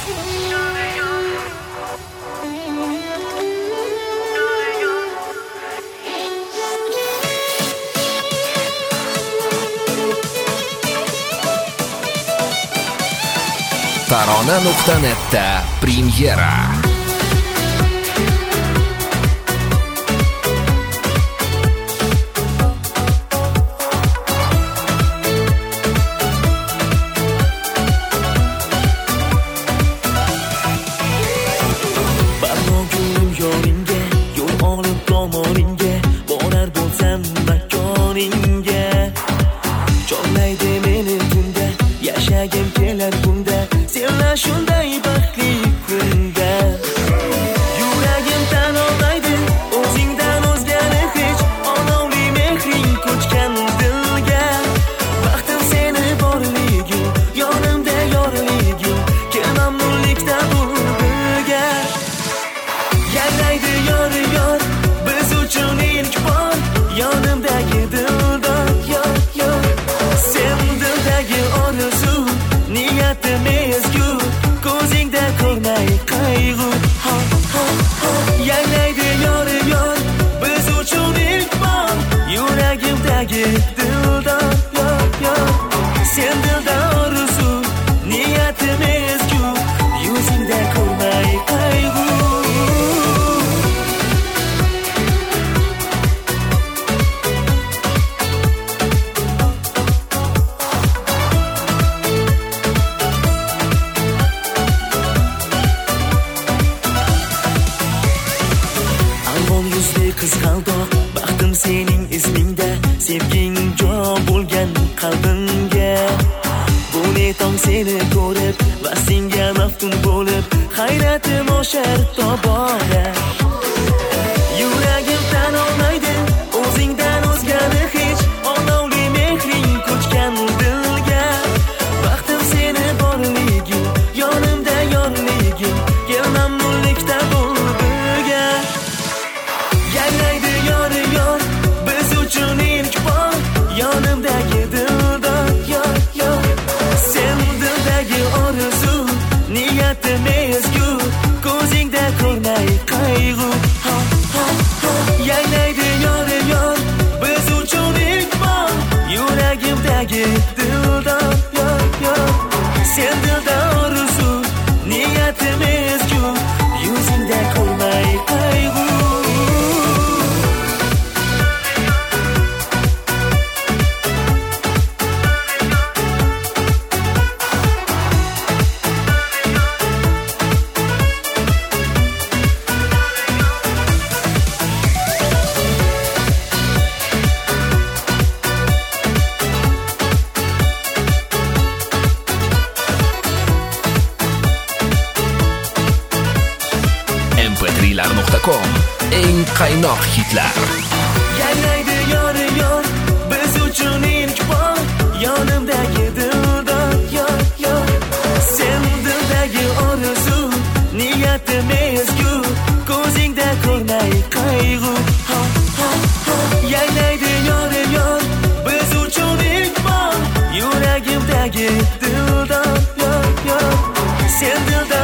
Tarona.net'da premyera. Shunday baxtli kunda yuragim tan olmaydi o'zingdan o'zgani hech olovli mehring ko'chgan dilga baxtim seni borliging yonimda yorliging kel mamnunlikda bo'l birga yaraydi yor yor biz uchun ilk bor yonimdagi dildor yor sen dildagi orzu niyatim ezgu ko'zingda ko'rmay qayg'u yanaydi yor yor biz uchun ilk bor yuragimdagi dildor yor sen dilda orzu niyatim ezgu yuzingda ko'rmay qayg'u qizg'aldoq baxtim sening izmingda sevging jo bo'lgan qalbimga bu ne tong seni ko'rib va senga maftun bo'lib hayratim oshar tobora yuragim tan olmaydi o'zingdan o'zgani hech olovli mehring ko'chgan dilga baxtim seni borliging yonimda yorliging kel mamnunlikda bo'l birga yanaydi yor yor biz uchun ilk bor yonimdagi dildor yor sen dildagi orzu niyatim ezgu ko'zingda ko'rmay qayg'u yanaydi yor yor biz uchun ilk bor yuragimdagi dildor yor sen dilda orzu niyatim ezgu yuzingda ko'rmay qayg'u mp3lar.com eng qaynoq hitlar. Yanaydi yor yor biz uchun ilk bor yonimdagi dildor yor sen dildagi orzu niyatim ezgu ko'zingda ko'rmay qayg'u yanaydi yor yor biz uchun ilk bor yuragimdagi dildor yor sen dilda